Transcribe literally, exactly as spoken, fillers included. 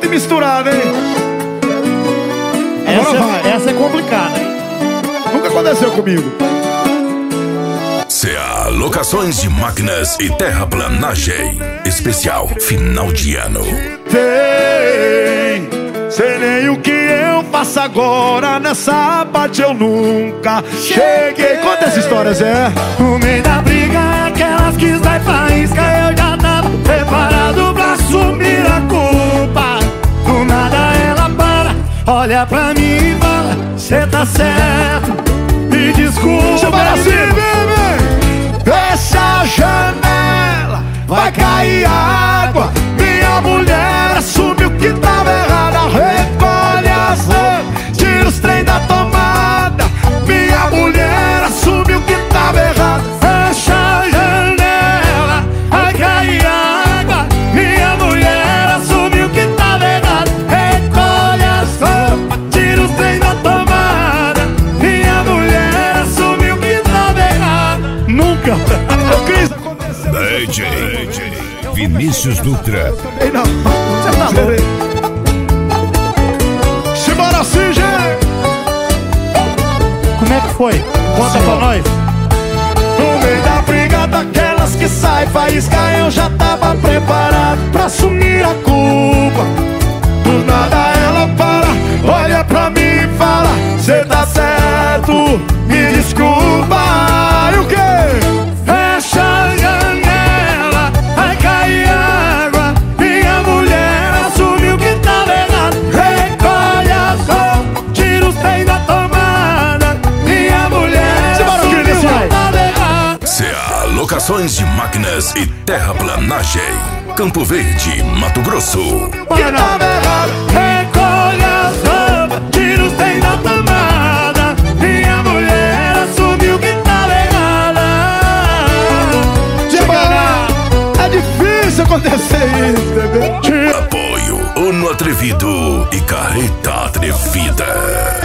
e misturada, hein? Agora Essa, vai. essa é complicada, hein? Nunca aconteceu comigo. C A Locações de Máquinas e Terraplanagem. Especial final de ano. Tem, sei nem o que eu faço agora. Nessa parte eu nunca cheguei. Conta essa história, Zé. No meio da briga, aquelas que sai faísca, eu já tava preparado pra assumir a culpa. Do nada ela para, olha pra mim e fala: cê tá certo, me desculpa. Chama assim, bebê. Fecha a janela, vai cair água. Minha mulher assume o que tava errado. Recolhe as roupas, tira os trem da tomada. Minha mulher assume o que tava errado. Fecha a janela, vai cair água. Minha mulher assumiu que tava errado. Recolhe as roupas, tira os trem da tomada. Minha mulher assumiu que tava errado. Nunca. Ô, Cris, aconteceu. D J Vinícius Dutra. Ei, não. Você tá louco? Simbora assim, gente. Como é que foi? Conta pra nós. No meio da briga daquelas que sai faísca, eu já tava preparado pra assumir a culpa. Do nada ela para, olha pra mim e fala: cê tá certo, me desculpa. E o quê? Fecha a janela, vai cair água. Minha mulher assumiu que tava errado. Recolhe as roupas, tira os trem da tomada. Minha mulher assumiu que tava errado. C A Locações de Máquinas e Terraplanagem. Campo Verde, Mato Grosso. Que tava errado. Recolhe as roupas, tira os trem da tomada. Minha mulher assumiu que tava errada. Simbora. É difícil acontecer isso, bebê. Apoio Ono Atrevido e Carreta Atrevida.